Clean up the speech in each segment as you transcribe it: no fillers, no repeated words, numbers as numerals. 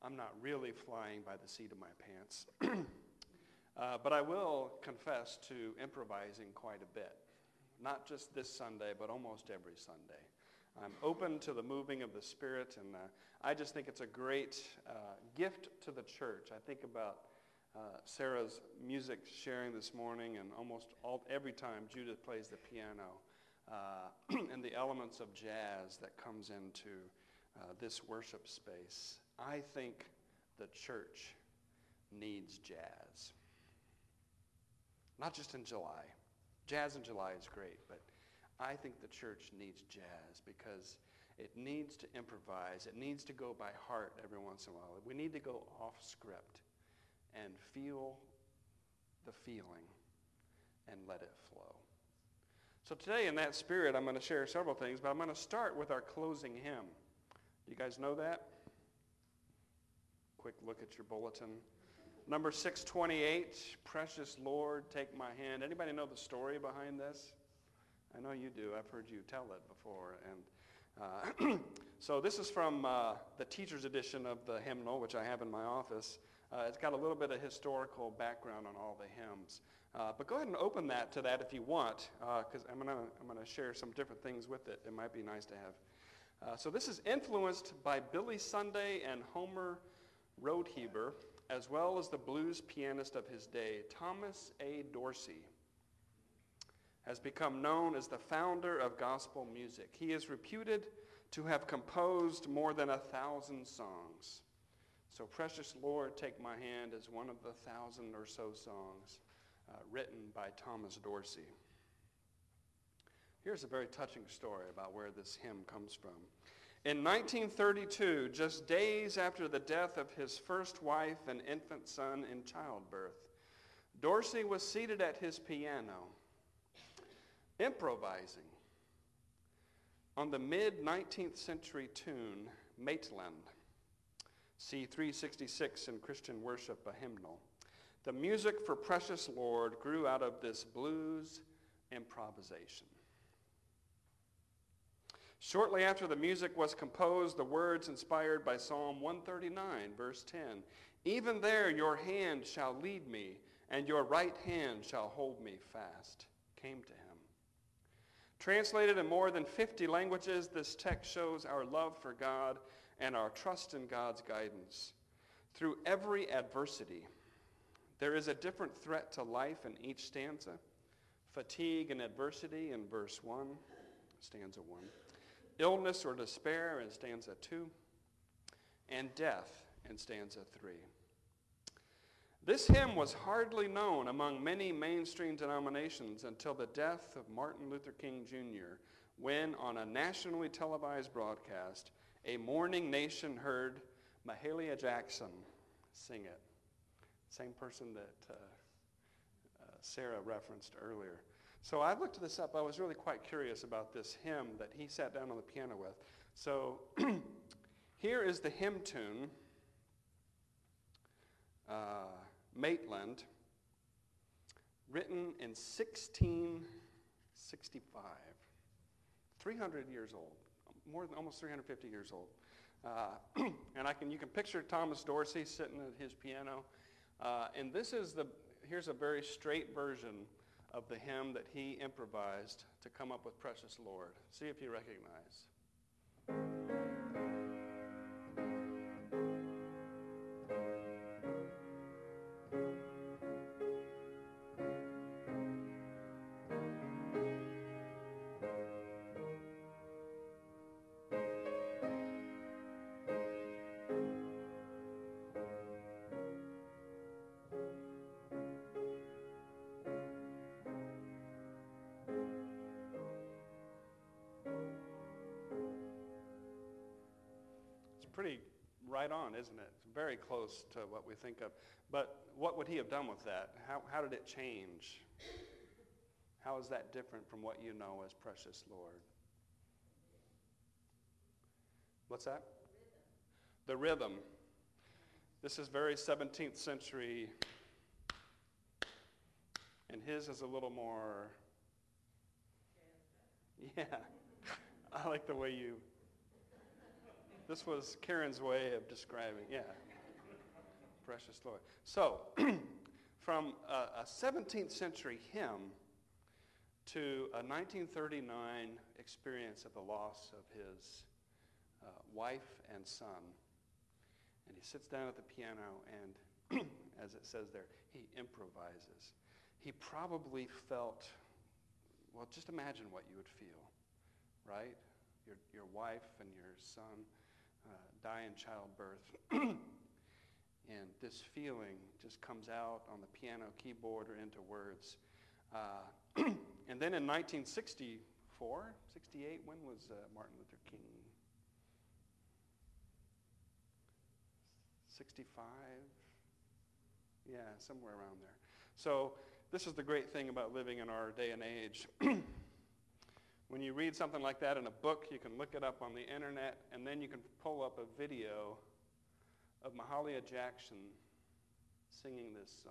I'm not really flying by the seat of my pants. But I will confess to improvising quite a bit. Not just this Sunday, but almost every Sunday. I'm open to the moving of the Spirit, and I just think it's a great gift to the church. I think about Sarah's music sharing this morning, and every time Judith plays the piano, and the elements of jazz that comes into this worship space. I think the church needs jazz. Not just in July. Jazz in July is great, but I think the church needs jazz because it needs to improvise. It needs to go by heart every once in a while. We need to go off script and feel the feeling and let it flow. So today in that spirit, I'm going to share several things, but I'm going to start with our closing hymn. You guys know that? Quick look at your bulletin. Number 628, Precious Lord, Take My Hand. Anybody know the story behind this? I know you do. I've heard you tell it before. And so this is from the teacher's edition of the hymnal, which I have in my office. It's got a little bit of historical background on all the hymns. But go ahead and open that to that if you want, because I'm gonna share some different things with it. It might be nice to have. So this is influenced by Billy Sunday and Homer Rodeheber, as well as the blues pianist of his day, Thomas A. Dorsey, has become known as the founder of gospel music. He is reputed to have composed more than 1,000 songs. So Precious Lord, Take My Hand is one of the 1,000 or so songs written by Thomas Dorsey. Here's a very touching story about where this hymn comes from. In 1932, just days after the death of his first wife and infant son in childbirth, Dorsey was seated at his piano, improvising on the mid-19th century tune, Maitland, C. 366 in Christian Worship, a hymnal. The music for Precious Lord grew out of this blues improvisation. Shortly after the music was composed, the words inspired by Psalm 139, verse 10, "Even there your hand shall lead me, and your right hand shall hold me fast," came to him. Translated in more than 50 languages, this text shows our love for God and our trust in God's guidance. Through every adversity, there is a different threat to life in each stanza. Fatigue and adversity in verse 1, stanza 1. Illness or despair in stanza 2, and death in stanza 3. This hymn was hardly known among many mainstream denominations until the death of Martin Luther King Jr., when on a nationally televised broadcast, a mourning nation heard Mahalia Jackson sing it. Same person that Sarah referenced earlier. So I looked this up. I was really quite curious about this hymn that he sat down on the piano with. So here is the hymn tune, Maitland, written in 1665, 300 years old, almost 350 years old. And you can picture Thomas Dorsey sitting at his piano. And here's a very straight version of the hymn that he improvised to come up with Precious Lord. See if you recognize. Pretty right on, isn't it? It's very close to what we think of. But what would he have done with that? How did it change? How is that different from what you know as Precious Lord? What's that? The rhythm. This is very 17th century, and his is a little more, yeah, I like the way this was Karen's way of describing, yeah. Precious Lord. So, from a 17th century hymn to a 1939 experience of the loss of his wife and son. And he sits down at the piano and, as it says there, he improvises. He probably felt, well, just imagine what you would feel, right? Your wife and your son die in childbirth. And this feeling just comes out on the piano keyboard or into words. And then in 1964, 68, when was Martin Luther King? 65? Yeah, somewhere around there. So this is the great thing about living in our day and age. When you read something like that in a book, you can look it up on the internet, and then you can pull up a video of Mahalia Jackson singing this song.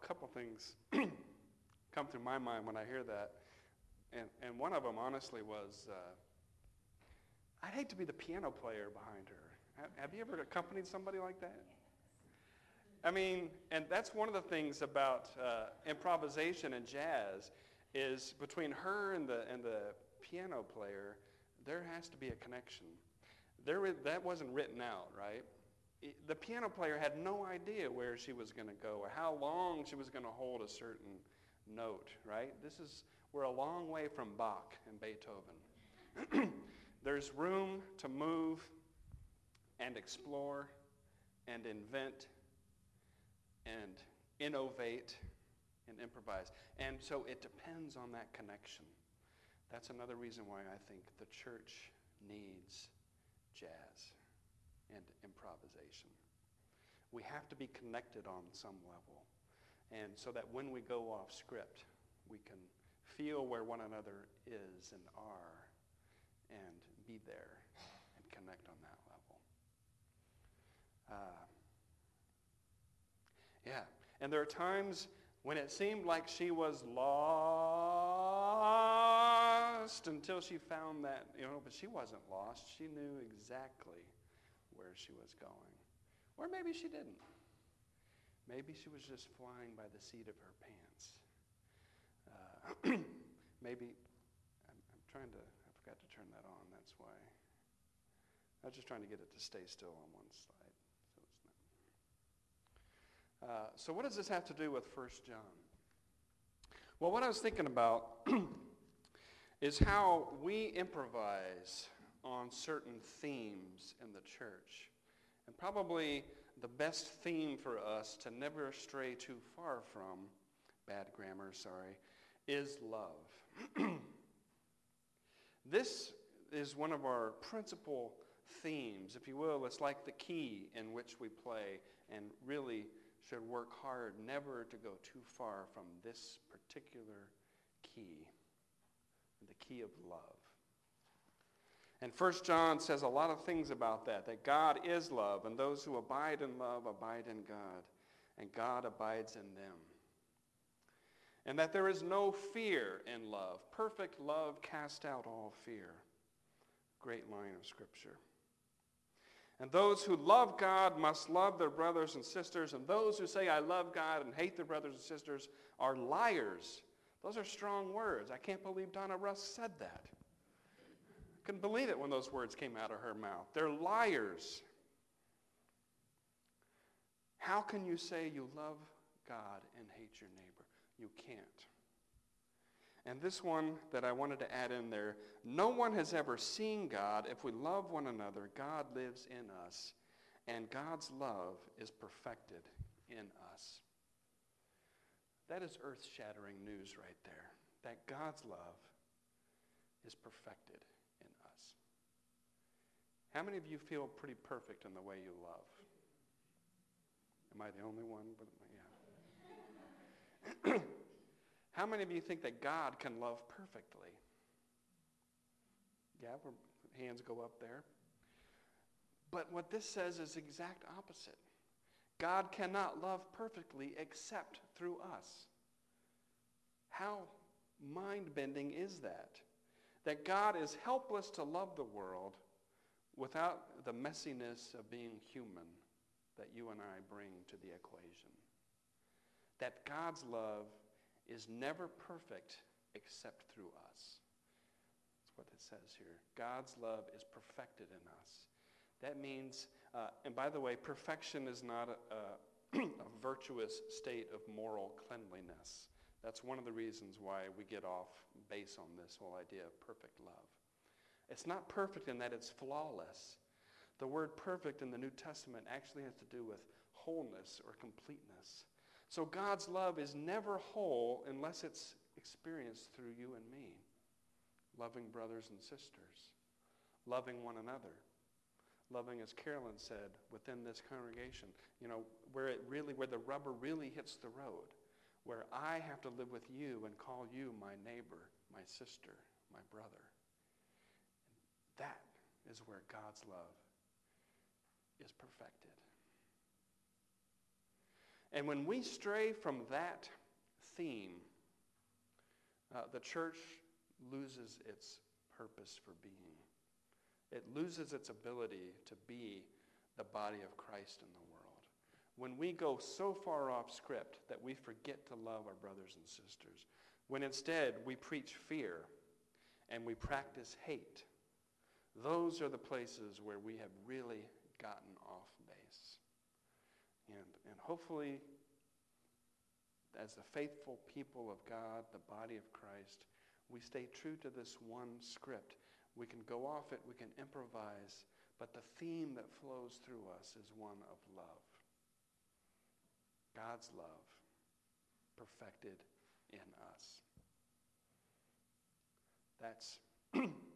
a couple things come through my mind when I hear that. And one of them, honestly, was I'd hate to be the piano player behind her. Have you ever accompanied somebody like that? I mean, and that's one of the things about improvisation and jazz is between her and the piano player, there has to be a connection. That wasn't written out, right? The piano player had no idea where she was going to go or how long she was going to hold a certain note, right? We're a long way from Bach and Beethoven. There's room to move and explore and invent and innovate and improvise. And so it depends on that connection. That's another reason why I think the church needs jazz and improvisation. We have to be connected on some level. And so that when we go off script, we can feel where one another is and are and be there and connect on that level. And there are times when it seemed like she was lost until she found that, but she wasn't lost. She knew exactly where she was going. Or maybe she didn't. Maybe she was just flying by the seat of her pants. Maybe, I forgot to turn that on, that's why. I was just trying to get it to stay still on one slide. So what does this have to do with 1 John? Well, what I was thinking about is how we improvise on certain themes in the church. And probably the best theme for us to never stray too far from, bad grammar, sorry, is love. This is one of our principal themes, if you will. It's like the key in which we play and really should work hard never to go too far from this particular key, the key of love. And 1 John says a lot of things about that God is love, and those who abide in love abide in God, and God abides in them. And that there is no fear in love. Perfect love casts out all fear. Great line of Scripture. And those who love God must love their brothers and sisters. And those who say, I love God and hate their brothers and sisters are liars. Those are strong words. I can't believe Donna Russ said that. I couldn't believe it when those words came out of her mouth. They're liars. How can you say you love God and hate your neighbor? You can't. And this one that I wanted to add in there, no one has ever seen God. If we love one another, God lives in us, and God's love is perfected in us. That is earth-shattering news right there, that God's love is perfected in us. How many of you feel pretty perfect in the way you love? Am I the only one? Yeah. How many of you think that God can love perfectly? Yeah, hands go up there. But what this says is the exact opposite. God cannot love perfectly except through us. How mind-bending is that? That God is helpless to love the world without the messiness of being human that you and I bring to the equation. That God's love is never perfect except through us. That's what it says here. God's love is perfected in us. That means, and by the way, perfection is not a virtuous state of moral cleanliness. That's one of the reasons why we get off base on this whole idea of perfect love. It's not perfect in that it's flawless. The word perfect in the New Testament actually has to do with wholeness or completeness. So God's love is never whole unless it's experienced through you and me. Loving brothers and sisters. Loving one another. Loving, as Carolyn said, within this congregation, where the rubber really hits the road. Where I have to live with you and call you my neighbor, my sister, my brother. That is where God's love is perfected. And when we stray from that theme, the church loses its purpose for being. It loses its ability to be the body of Christ in the world. When we go so far off script that we forget to love our brothers and sisters, when instead we preach fear and we practice hate, those are the places where we have really gotten off base. And hopefully, as the faithful people of God, the body of Christ, we stay true to this one script. We can go off it, we can improvise, but the theme that flows through us is one of love. God's love perfected in us. That's